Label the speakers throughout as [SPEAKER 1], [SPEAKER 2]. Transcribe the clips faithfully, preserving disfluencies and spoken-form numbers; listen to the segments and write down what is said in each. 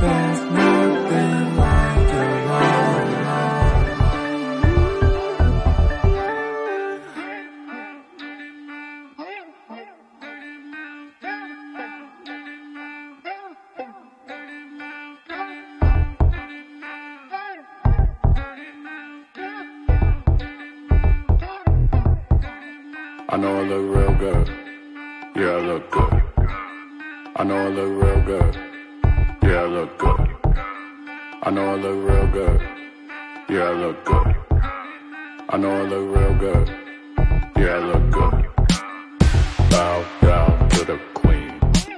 [SPEAKER 1] I know I look real good. Yeah, I look good. I know I look real good. Yeah, I look good. I know I look real good. Yeah, I look good. I know I look real good. Yeah, I look good. Bow down to the queen.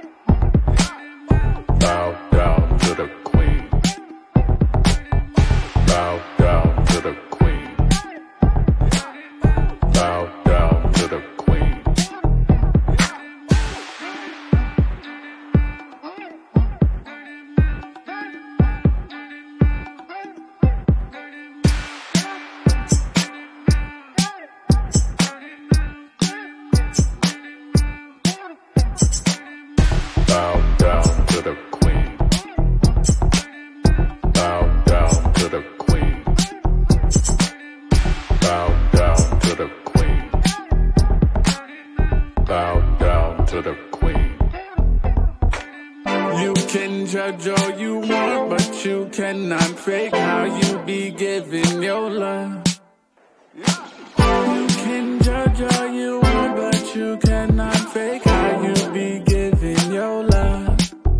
[SPEAKER 1] Bow down to the queen. Bow down to the queen. Bow down to the queen. Bow down to the queen. Bow down to the queen. Bow down to the queen. Bow down to the queen. You can judge all you want, but you cannot fake how you be giving your love. You can judge all you want, but you cannot fake how you be giving your love.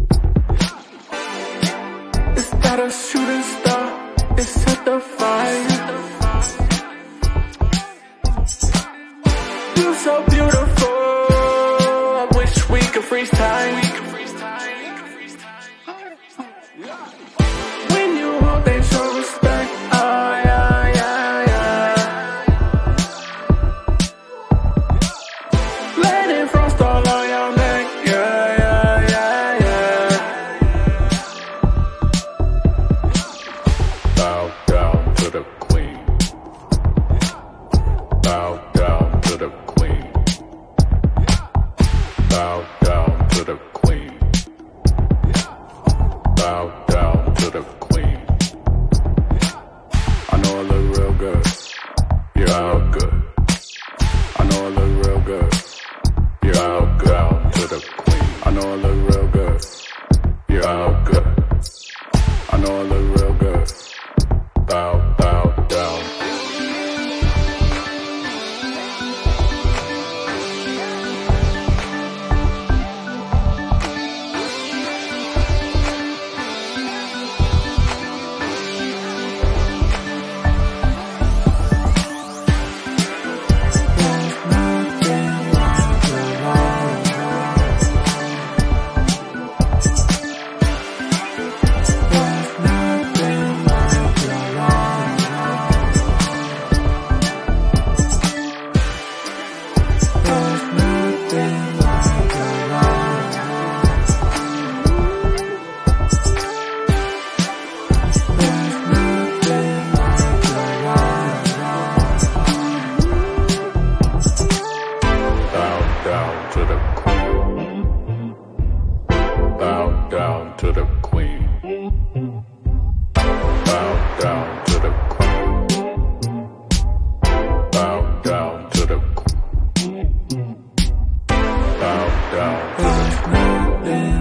[SPEAKER 1] Is that a shooting star? It's at the fire. You're so beautiful. I wish we could freeze time. When you hold, they show respect. Oh yeah, yeah, yeah. Let it frost all on your neck. Yeah, yeah, yeah, yeah. Bow down to the queen. Bow down to the queen. Bow down to the queen. Bow down to the queen. I know I look real good. Yeah, I look good. I know I look real good. Yeah, I look good. Down to the queen. I know I look real good. Yeah, I look good. I know I look real good. Bow, bow down. Bow down to the queen. Bow down to the queen. Bow down to the queen. Bow down to the queen. Bow down to the queen.